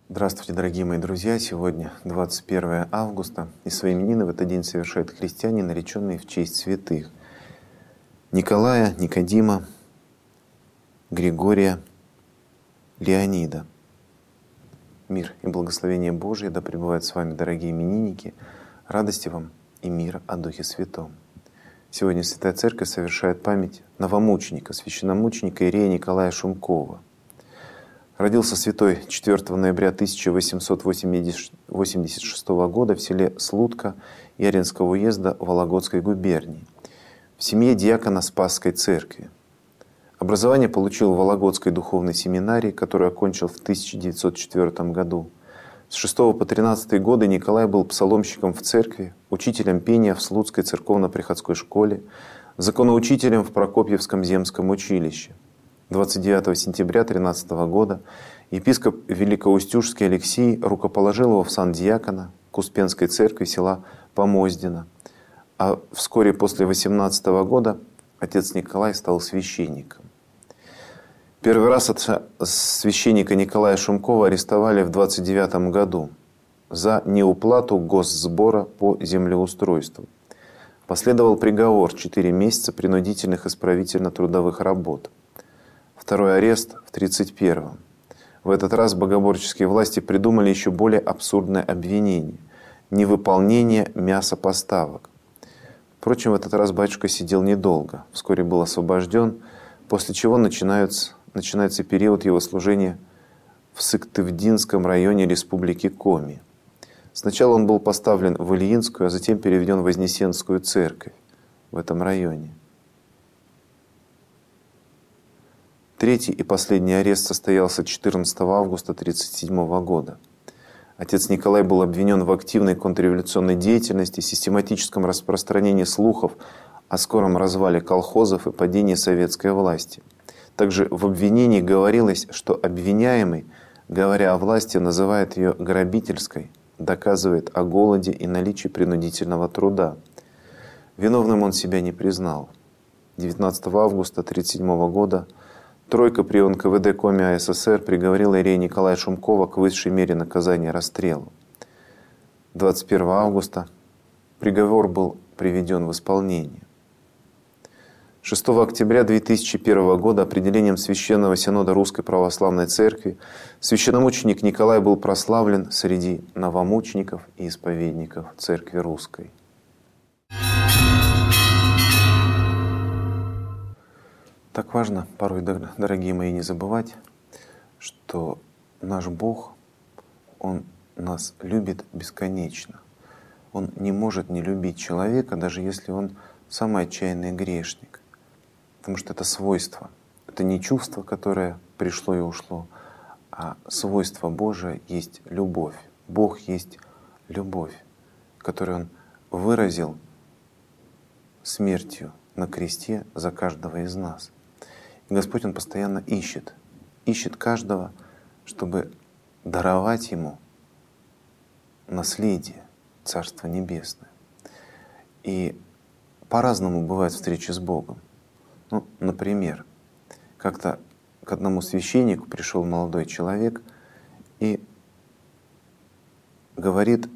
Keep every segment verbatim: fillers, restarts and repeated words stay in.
Здравствуйте, дорогие мои друзья! Сегодня двадцать первое августа, и свои именины в этот день совершают христиане, нареченные в честь святых Николая, Никодима, Григория, Леонида. Мир и благословение Божие да пребывают с вами, дорогие именинники, радости вам и мира о Духе Святом. Сегодня Святая Церковь совершает память новомученика, священномученика Иерея Николая Шумкова. Родился святой четвёртого ноября тысяча восемьсот восемьдесят шестого года в селе Слутка Яринского уезда Вологодской губернии в семье диакона Спасской церкви. Образование получил в Вологодской духовной семинарии, которую окончил в тысяча девятьсот четвёртом году. С шестого по тринадцатый годы Николай был псаломщиком в церкви, учителем пения в Слуцкой церковно-приходской школе, законоучителем в Прокопьевском земском училище. двадцать девятого сентября тринадцатого года епископ Великоустюжский Алексий рукоположил его в сан диакона к Успенской церкви села Помоздино, а вскоре после восемнадцатого года отец Николай стал священником. Первый раз отца священника Николая Шумкова арестовали в двадцать девятом году за неуплату госсбора по землеустройству. Последовал приговор — четыре месяца принудительных исправительно-трудовых работ. Второй арест в тридцать первом. В этот раз богоборческие власти придумали еще более абсурдное обвинение — невыполнение мясопоставок. Впрочем, в этот раз батюшка сидел недолго, вскоре был освобожден, после чего начинается, начинается период его служения в Сыктывдинском районе Республики Коми. Сначала он был поставлен в Ильинскую, а затем переведен в Вознесенскую церковь в этом районе. Третий и последний арест состоялся четырнадцатого августа тысяча девятьсот тридцать седьмого года. Отец Николай был обвинен в активной контрреволюционной деятельности, систематическом распространении слухов о скором развале колхозов и падении советской власти. Также в обвинении говорилось, что обвиняемый, говоря о власти, называет ее грабительской, доказывает о голоде и наличии принудительного труда. Виновным он себя не признал. девятнадцатого августа тысяча девятьсот тридцать седьмого года тройка при эн ка вэ дэ Коми а эс эс эр приговорила Иерея Николая Шумкова к высшей мере наказания — расстрелу. двадцать первого августа приговор был приведен в исполнение. шестого октября две тысячи первого года определением Священного Синода Русской Православной Церкви священномученик Николай был прославлен среди новомучеников и исповедников Церкви Русской. Так важно порой, дорогие мои, не забывать, что наш Бог, Он нас любит бесконечно. Он не может не любить человека, даже если он самый отчаянный грешник. Потому что это свойство. Это не чувство, которое пришло и ушло, а свойство Божие есть любовь. Бог есть любовь, которую Он выразил смертью на кресте за каждого из нас. И Господь, Он постоянно ищет, ищет каждого, чтобы даровать ему наследие, Царство Небесное. И по-разному бывают встречи с Богом. Ну, например, как-то к одному священнику пришел молодой человек и говорит,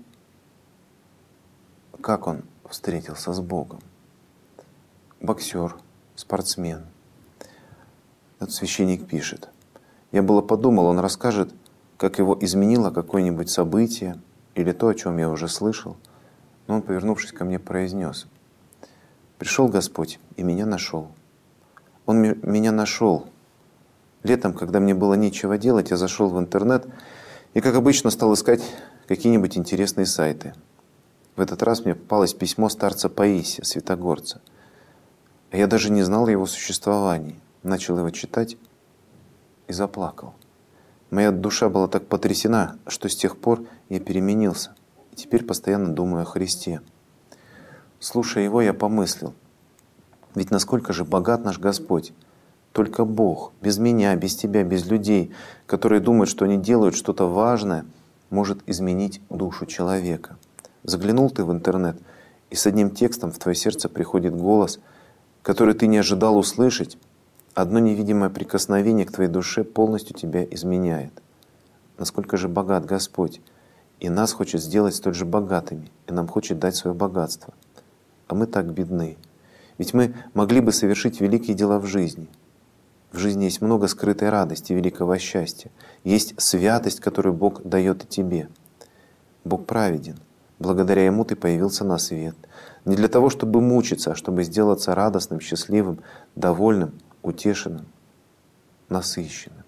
как он встретился с Богом. Боксер, спортсмен. Этот священник пишет: «Я было подумал, он расскажет, как его изменило какое-нибудь событие или то, о чем я уже слышал». Но он, повернувшись ко мне, произнес: «Пришел Господь и меня нашел. Он меня нашел. Летом, когда мне было нечего делать, я зашел в интернет и, как обычно, стал искать какие-нибудь интересные сайты. В этот раз мне попалось письмо старца Паисия, святогорца. А я даже не знал о его существовании. Начал его читать и заплакал. Моя душа была так потрясена, что с тех пор я переменился и теперь постоянно думаю о Христе. Слушая его, я помыслил: ведь насколько же богат наш Господь! Только Бог, без меня, без тебя, без людей, которые думают, что они делают что-то важное, может изменить душу человека. Заглянул ты в интернет, и с одним текстом в твое сердце приходит голос, который ты не ожидал услышать. Одно невидимое прикосновение к твоей душе полностью тебя изменяет. насколько же богат Господь, и нас хочет сделать столь же богатыми, и нам хочет дать свое богатство. А мы так бедны. Ведь мы могли бы совершить великие дела в жизни. В жизни есть много скрытой радости, великого счастья. Есть святость, которую Бог дает и тебе. Бог праведен. Благодаря Ему ты появился на свет. Не для того, чтобы мучиться, а чтобы сделаться радостным, счастливым, довольным, утешенным, насыщенным.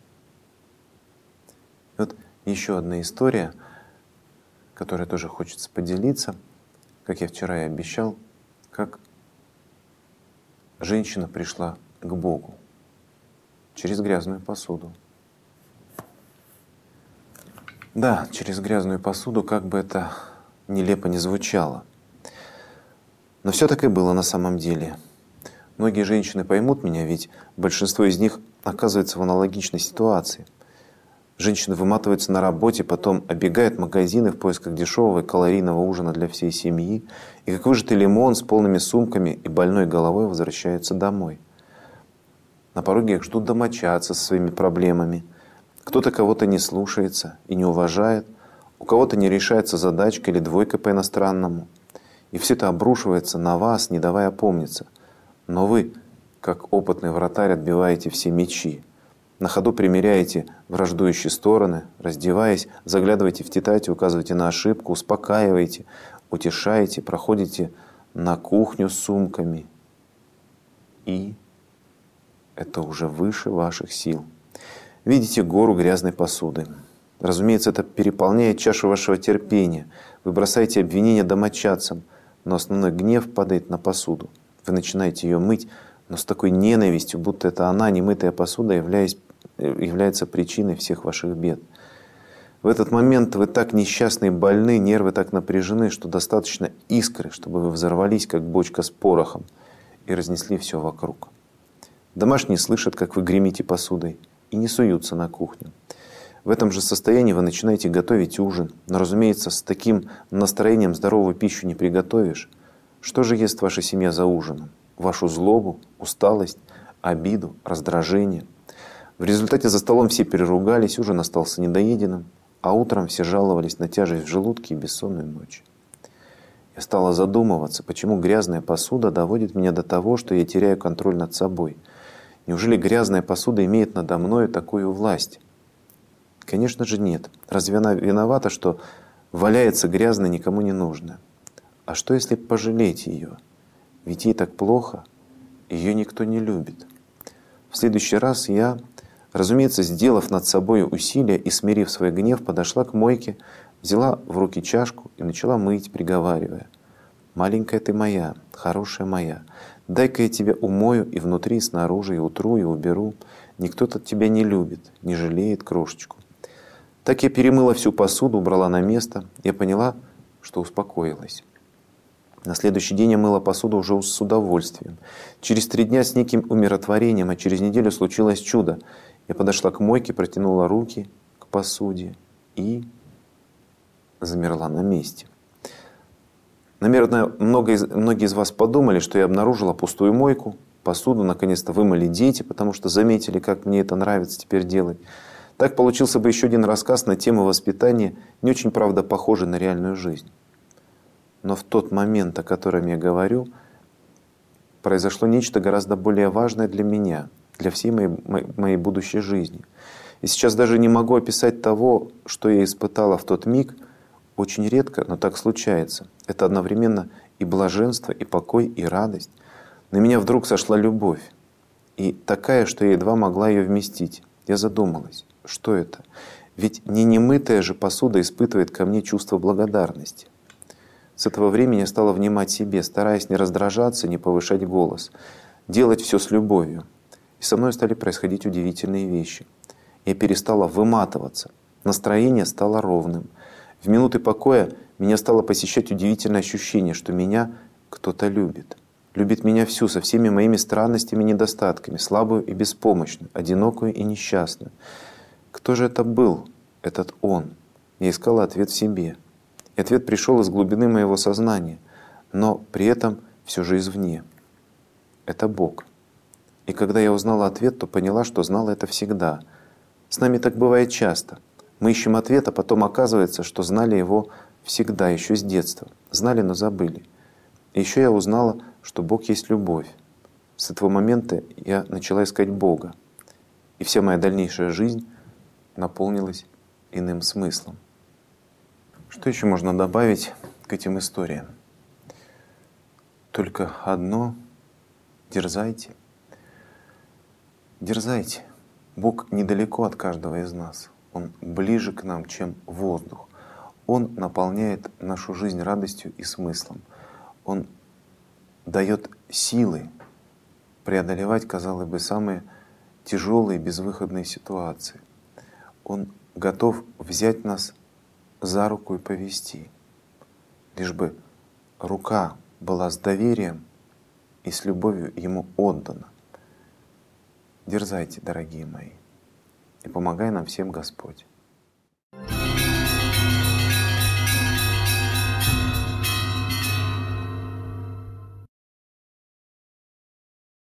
Вот еще одна история, которой тоже хочется поделиться, как я вчера и обещал, как женщина пришла к Богу через грязную посуду. Да, через грязную посуду, как бы это нелепо не звучало. Но все так и было на самом деле. Многие женщины поймут меня, ведь большинство из них оказывается в аналогичной ситуации. Женщины выматываются на работе, потом оббегают магазины в поисках дешевого и калорийного ужина для всей семьи, и как выжатый лимон с полными сумками и больной головой возвращаются домой. На пороге их ждут домочадцы со своими проблемами. Кто-то кого-то не слушается и не уважает, у кого-то не решается задачка или двойка по иностранному. И все это обрушивается на вас, не давая опомниться. Но вы, как опытный вратарь, отбиваете все мячи. На ходу примеряете враждующие стороны, раздеваясь, заглядываете в тетрадь, указываете на ошибку, успокаиваете, утешаете, проходите на кухню с сумками. И это уже выше ваших сил. Видите гору грязной посуды. Разумеется, это переполняет чашу вашего терпения. Вы бросаете обвинения домочадцам, но основной гнев падает на посуду. Вы начинаете ее мыть, но с такой ненавистью, будто это она, немытая посуда, являясь, является причиной всех ваших бед. В этот момент вы так несчастны и больны, нервы так напряжены, что достаточно искры, чтобы вы взорвались, как бочка с порохом, и разнесли все вокруг. Домашние слышат, как вы гремите посудой, и не суются на кухню. В этом же состоянии вы начинаете готовить ужин. Но, разумеется, с таким настроением здоровую пищу не приготовишь. Что же ест ваша семья за ужином? Вашу злобу, усталость, обиду, раздражение. В результате за столом все переругались, ужин остался недоеденным, а утром все жаловались на тяжесть в желудке и бессонную ночь. Я стала задумываться, почему грязная посуда доводит меня до того, что я теряю контроль над собой. Неужели грязная посуда имеет надо мною такую власть? Конечно же нет. Разве она виновата, что валяется грязно, никому не нужно? А что, если пожалеть ее? Ведь ей так плохо, ее никто не любит. В следующий раз я, разумеется, сделав над собой усилие и смирив свой гнев, подошла к мойке, взяла в руки чашку и начала мыть, приговаривая: «Маленькая ты моя, хорошая моя, дай-ка я тебя умою и внутри, и снаружи, и утру, и уберу. Никто-то тебя не любит, не жалеет крошечку». Так я перемыла всю посуду, убрала на место. Я поняла, что успокоилась. На следующий день я мыла посуду уже с удовольствием. Через три дня с неким умиротворением, а через неделю случилось чудо. Я подошла к мойке, протянула руки к посуде и замерла на месте. Наверное, много из, многие из вас подумали, что я обнаружила пустую мойку, посуду наконец-то вымыли дети, потому что заметили, как мне это нравится теперь делать. Так получился бы еще один рассказ на тему воспитания, не очень, правда, похожий на реальную жизнь. Но в тот момент, о котором я говорю, произошло нечто гораздо более важное для меня, для всей моей, моей будущей жизни. И сейчас даже не могу описать того, что я испытала в тот миг. Очень редко, но так случается. Это одновременно и блаженство, и покой, и радость. На меня вдруг сошла любовь. И такая, что я едва могла ее вместить. Я задумалась, что это? Ведь не немытая же посуда испытывает ко мне чувство благодарности. С этого времени я стала внимать себе, стараясь не раздражаться, не повышать голос, делать все с любовью. И со мной стали происходить удивительные вещи. Я перестала выматываться, настроение стало ровным. В минуты покоя меня стало посещать удивительное ощущение, что меня кто-то любит. Любит меня всю, со всеми моими странностями и недостатками, слабую и беспомощную, одинокую и несчастную. Кто же это был, этот он? Я искала ответ в себе. И ответ пришел из глубины моего сознания, но при этом все же извне. Это Бог. И когда я узнала ответ, то поняла, что знала это всегда. С нами так бывает часто. Мы ищем ответ, а потом оказывается, что знали его всегда, еще с детства. Знали, но забыли. И еще я узнала, что Бог есть любовь. С этого момента я начала искать Бога. И вся моя дальнейшая жизнь наполнилась иным смыслом. Что еще можно добавить к этим историям? Только одно — дерзайте. Дерзайте. Бог недалеко от каждого из нас. Он ближе к нам, чем воздух. Он наполняет нашу жизнь радостью и смыслом. Он дает силы преодолевать, казалось бы, самые тяжелые безвыходные ситуации. Он готов взять нас за руку и повести, лишь бы рука была с доверием и с любовью Ему отдана. Дерзайте, дорогие мои, и помогай нам всем Господь.